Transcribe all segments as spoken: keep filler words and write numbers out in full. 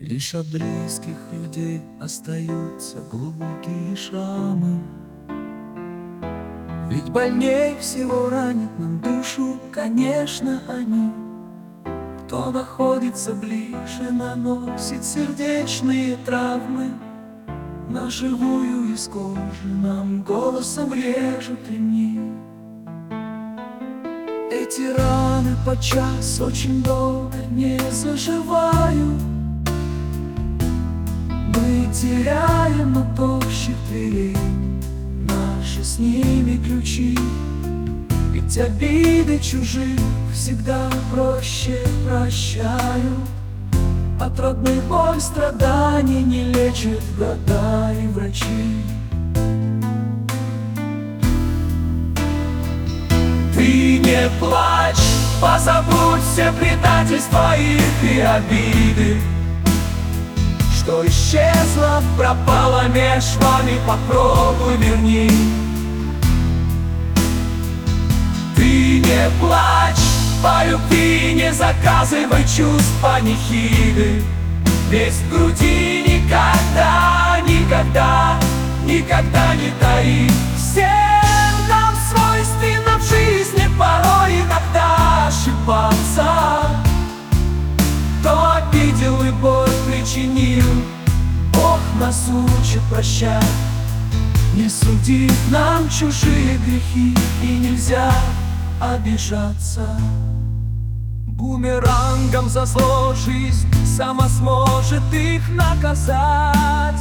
Лишь от близких людей остаются глубокие шрамы. Ведь больней всего ранит нам душу, конечно, они. Кто находится ближе, наносит сердечные травмы. На живую из кожи нам голосом режут ремни. Эти раны подчас очень долго не заживают. Мы теряем на тощих дверей наши с ними ключи. Ведь обиды чужих всегда проще прощают. От родных боль страданий не лечат года и врачи. Ты не плачь, позабудь все предательства их и обиды, что исчезло, пропало меж вами, попробуй верни. Ты не плачь, по любви не заказывай чувств панихиды. Весь в груди никогда, никогда, никогда не таи. Всем нам свойственно в жизни порой иногда ошибаться. Кто обидел и боль причинил, Бог нас учит прощать. Не судить нам чужие грехи, и нельзя обижаться. Бумерангом за зло жизнь сама сможет их наказать.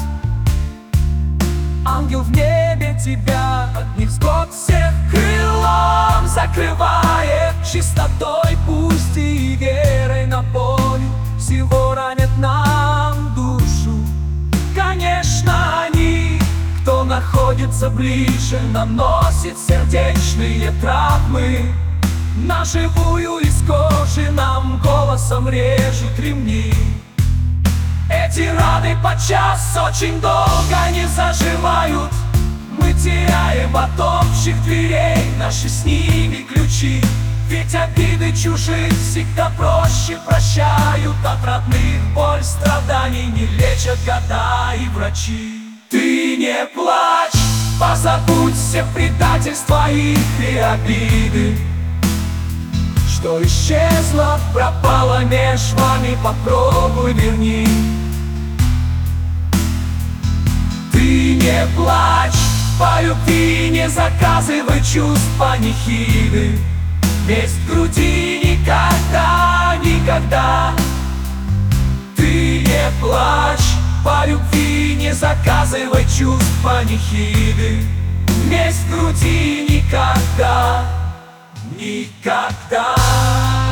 Ангел в небе тебя от них невзгод всех крылом закрывает. Чистотой пусть и верой напоит, всего ранит нам душу. Конечно, они, кто находится ближе, наносит сердечные травмы. На живую из кожи нам голосом режут ремни. Эти раны подчас очень долго не заживают. Мы теряем от общих дверей наши с ними ключи. Ведь обиды чужих всегда проще прощают. От родных боль страданий не лечат года и врачи. Ты не плачь, позабудь все предательства их и обиды, что исчезло, пропало меж вами, попробуй верни. Ты не плачь, по любви не заказывай чувств панихиды. Месть в груди никогда, никогда. Ты не плачь, по любви не заказывай чувств панихиды. Месть в груди никогда, никогда.